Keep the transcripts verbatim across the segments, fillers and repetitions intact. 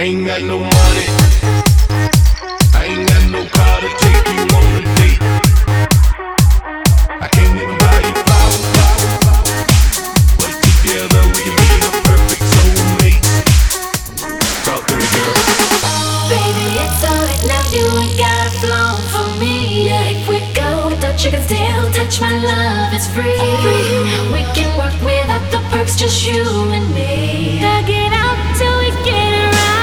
I ain't got no money, I ain't got no car to take you on a date. I can't even buy you flowers, flowers, flowers. But together we can be a perfect soulmate. Talk to me, girl. Baby, it's alright now, you ain't got a flow for me. Yeah, if we go without you can still touch my love, it's free. We can work without the perks, just you and me. Thug it out till we get it right.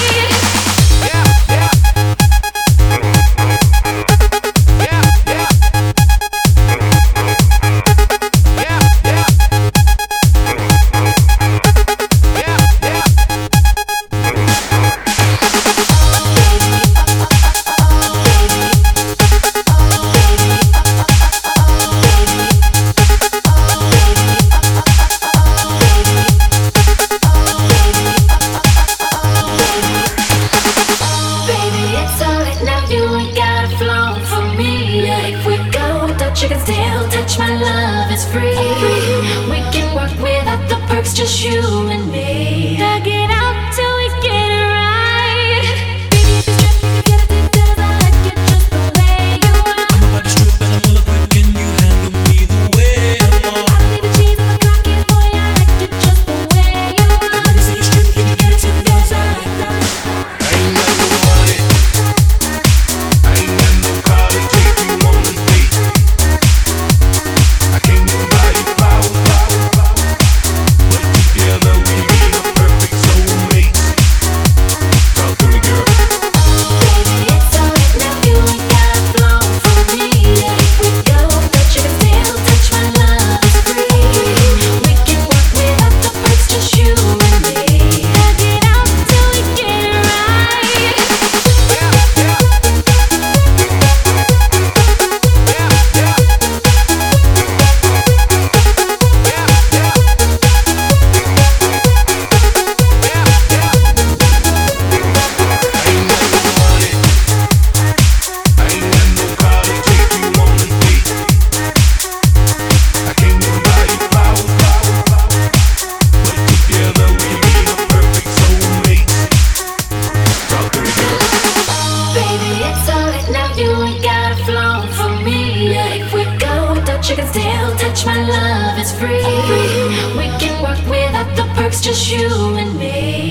You can still touch my love, it's free. We can work without the perks, just you and me. Thug it out till we get it right. Baby, if you strip, you get it together. I like it just the way you are. I'm about to strip and I'm full of quick. Can you handle me the way I want? I don't need the cheese on the cocky, boy, I like it just the way you are. Let me see you strip, you can get it together. I like that. I ain't got no money, I ain't got no car to take you on a date. I can't even buy you flowers, flowers, flowers. But together we be a perfect soulmate. Talk to me, girl. Baby, it's alright now, you ain't got a flow for me. Yeah, if we go without you can still touch my love, it's free. We can work without the perks, just you and me. Thug it out till we get it right. Baby, it's alright now, you ain't got a flow for me. Yeah, if we go without you can still touch my love, it's free. We can work without the perks, just you and me.